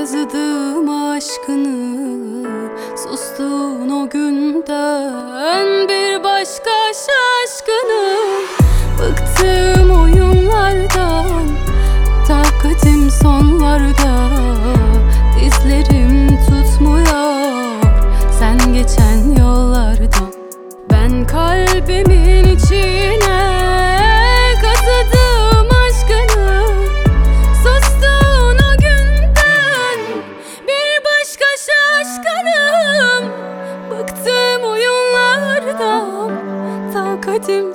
kazıdığım aşkını, sustun o günden bir başka şaşkınım. Bıktım oyunlardan, takatim sonlarda, dizlerim tutmuyor sen geçen yollardan. Ben kalbimin içine kazıdım aşkını, sustun o günden bir başka şaşkınım. Bıktım oyunlardan, takatim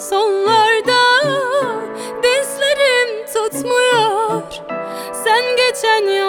sonlarda, dizlerim tutmuyor sen geçen